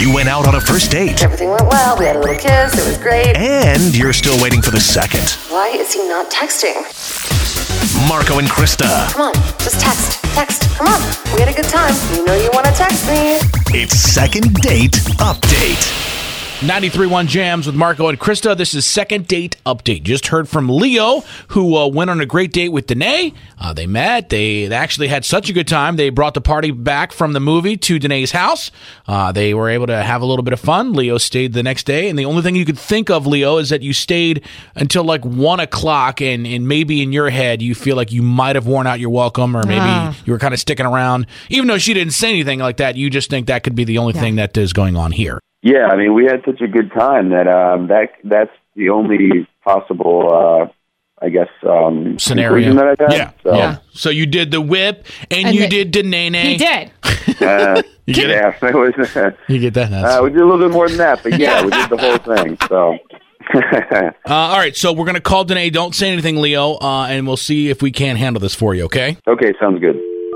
You went out on a first date. Everything went well. We had a little kiss. It was great. And you're still waiting for the second. Why is he not texting? Marco and Krista. Come on, just text. Text. Come on. We had a good time. You know you want to text me. It's Second Date Update. 93.1 Jams with Marco and Krista. This is Second Date Update. Just heard from Leo, who went on a great date with Danae. They met. They actually had such a good time. They brought the party back from the movie to Danae's house. They were able to have a little bit of fun. Leo stayed the next day. And the only thing you could think of, Leo, is that you stayed until like 1 o'clock. And maybe in your head, you feel like you might have worn out your welcome, or maybe you were kind of sticking around. Even though she didn't say anything like that, you just think that could be the only thing that is going on here. Yeah, I mean, we had such a good time that that's the only possible, I guess, scenario that I've had. Yeah. So you did the whip, and you did Danae. He did. You get yeah, it? it was, You get that? we did a little bit more than that, but yeah, we did the whole thing. So. All right, so we're going to call Danae. Don't say anything, Leo, and we'll see if we can handle this for you, okay? Okay, sounds good.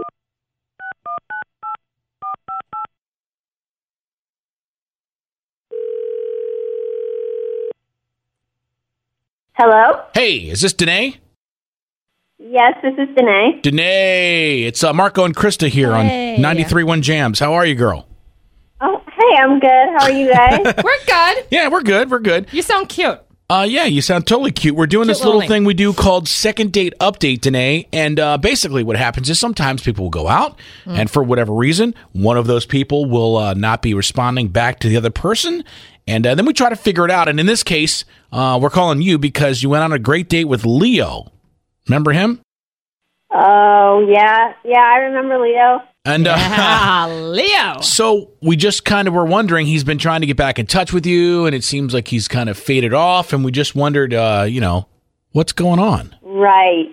Hello? Hey, is this Danae? Yes, this is Danae. Danae, it's Marco and Krista here on 93.1 Jams. How are you, girl? Oh, hey, I'm good. How are you guys? We're good. Yeah, we're good. We're good. You sound cute. Yeah, you sound totally cute. We're doing this little thing we do called Second Date Update, Danae. And basically what happens is sometimes people will go out, and for whatever reason, one of those people will not be responding back to the other person. And then we try to figure it out. And in this case, we're calling you because you went on a great date with Leo. Remember him? Oh, yeah. Yeah, I remember Leo. And Leo. So we just kind of were wondering, he's been trying to get back in touch with you, and it seems like he's kind of faded off, and we just wondered, what's going on? Right.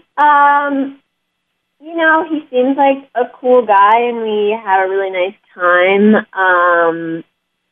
He seems like a cool guy, and we had a really nice time.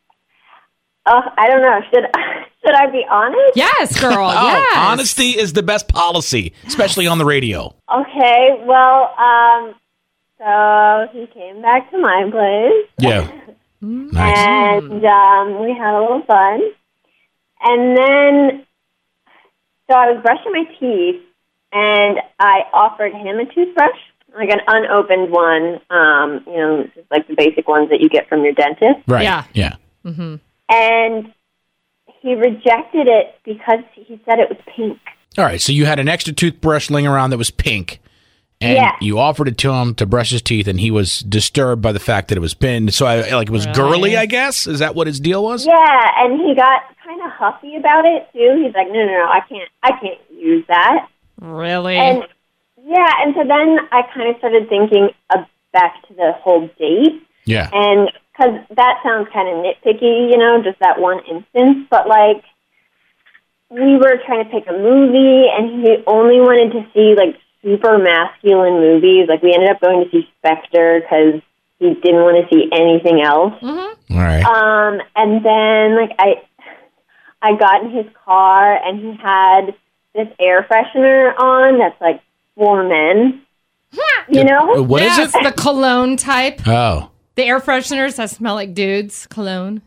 I don't know. Should I be honest? Yes, girl. Yes. Honesty is the best policy, especially on the radio. Okay. Well, so he came back to my place. Yeah. Nice. And we had a little fun. And then, so I was brushing my teeth, and I offered him a toothbrush, like an unopened one, just like the basic ones that you get from your dentist. Right. Yeah. Mm-hmm. And he rejected it because he said it was pink. All right, so you had an extra toothbrush laying around that was pink, and you offered it to him to brush his teeth, and he was disturbed by the fact that it was pink. So it was girly, I guess? Is that what his deal was? Yeah, and he got kind of huffy about it, too. He's like, no, I can't use that. Really? And and so then I kind of started thinking back to the whole date. Yeah. And because that sounds kind of nitpicky, just that one instance. But, we were trying to pick a movie, and he only wanted to see, super masculine movies. We ended up going to see Spectre because he didn't want to see anything else. Mm-hmm. All right. And then, I got in his car, and he had this air freshener on that's, for men. What is it? The cologne type. Oh. The air fresheners that smell like dudes, cologne.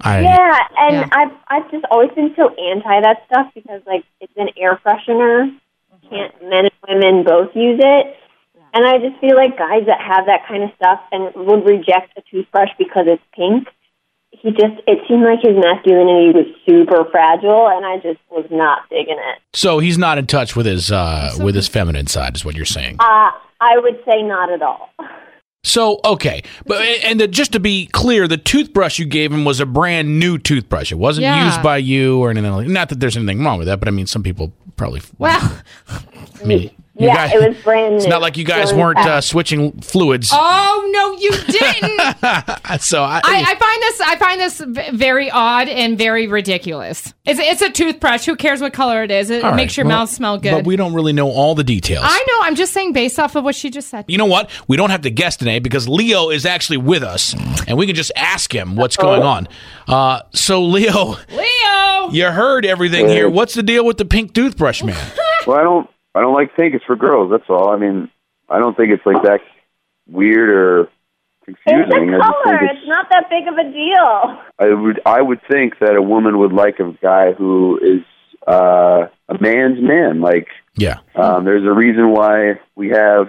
I've just always been so anti that stuff because it's an air freshener. Can't men and women both use it? And I just feel like guys that have that kind of stuff and would reject a toothbrush because it's pink, it seemed like his masculinity was super fragile, and I just was not digging it. So he's not in touch with his feminine side, is what you're saying? I would say not at all. So, okay. Just to be clear, the toothbrush you gave him was a brand new toothbrush. It wasn't used by you or anything like that. Not that there's anything wrong with that, but I mean, some people probably... Well... Guys, it was brand new. It's not like you guys weren't switching fluids. Oh, no, you didn't. So I find this very odd and very ridiculous. It's a toothbrush. Who cares what color it is? It makes your mouth smell good. But we don't really know all the details. I know. I'm just saying based off of what she just said. You know what? We don't have to guess today because Leo is actually with us, and we can just ask him what's going on. So, Leo, you heard everything here. What's the deal with the pink toothbrush, man? Well, I don't like pink. It's for girls. That's all. I mean, I don't think it's that weird or confusing. It's the I just color. think It's not that big of a deal. I would think that a woman would like a guy who is a man's man. Like, Yeah. there's a reason why we have,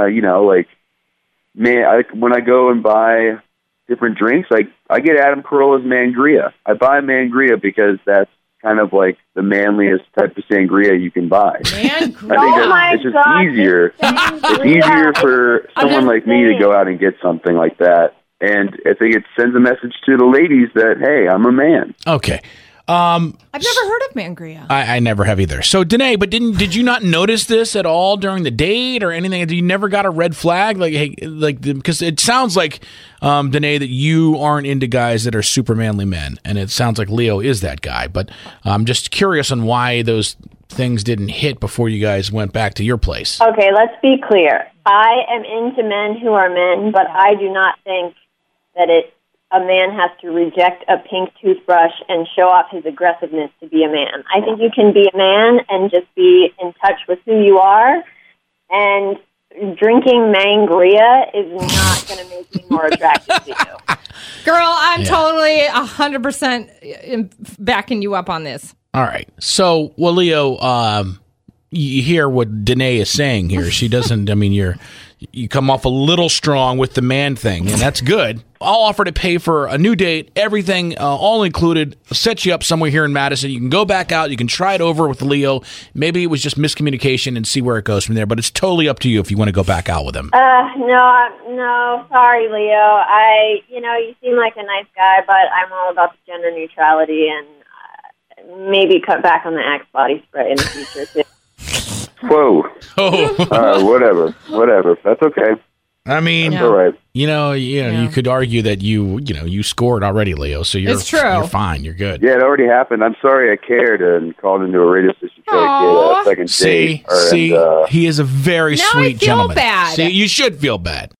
when I go and buy different drinks, like I get Adam Carolla's Mangria. I buy Mangria because that's kind of like the manliest type of sangria you can buy. I think it's just easier. It's easier for someone like me to go out and get something like that. And I think it sends a message to the ladies that, hey, I'm a man. Okay. I've never heard of Mangria. I never have either. So, Danae, but did you not notice this at all during the date or anything? You never got a red flag? Because it sounds like, Danae, that you aren't into guys that are super manly men. And it sounds like Leo is that guy. But I'm just curious on why those things didn't hit before you guys went back to your place. Okay, let's be clear. I am into men who are men, but I do not think that a man has to reject a pink toothbrush and show off his aggressiveness to be a man. I think you can be a man and just be in touch with who you are, and drinking Mangria is not going to make me more attractive to you. Girl, I'm totally 100% backing you up on this. All right. So, well, Leo, you hear what Danae is saying here. She doesn't, you come off a little strong with the man thing, and that's good. I'll offer to pay for a new date, everything all included, set you up somewhere here in Madison. You can go back out. You can try it over with Leo. Maybe it was just miscommunication and see where it goes from there, but it's totally up to you if you want to go back out with him. No, sorry, Leo. You seem like a nice guy, but I'm all about the gender neutrality and maybe cut back on the Axe body spray in the future, too. Whoa. Oh. Whatever. That's okay. I mean, That's all right. You could argue that you scored already, Leo. So It's true. You're fine. You're good. Yeah, it already happened. I'm sorry I cared and called into a radio station to get a second date. See, he is a very Now sweet I feel gentleman. bad. See, you should feel bad.